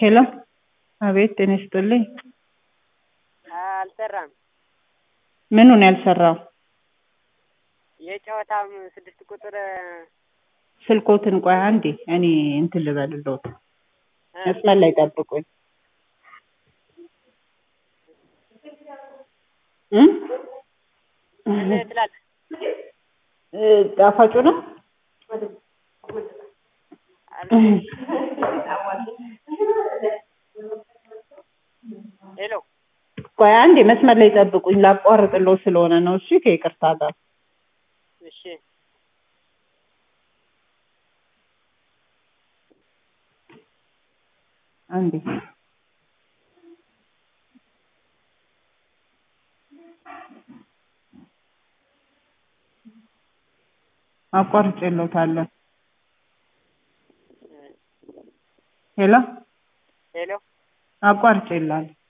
ሄሎ አቤት ጤና ይስጥልኝ። አልሰራም። ምኑን ያልሰራው? የጨዋታም 6 ቁጥር ስልኮትን ቆይ አንዴ እኔ እንትን ልበልልዎት። መስመር ላይ ጠብቁኝ። ትላለህ ጣፋጩ ነው። ሄሎ ቆይ አንዴ መስመር ላይ ጠብቁኝ። ላቋርጥልዎ ስለሆነ ነው። እሺ ከይቅርታ ጋር እሺ አንዴ አቋርጬልዎታለሁ። ሄሎ ሄሎ አቋርጬልዎታለሁ።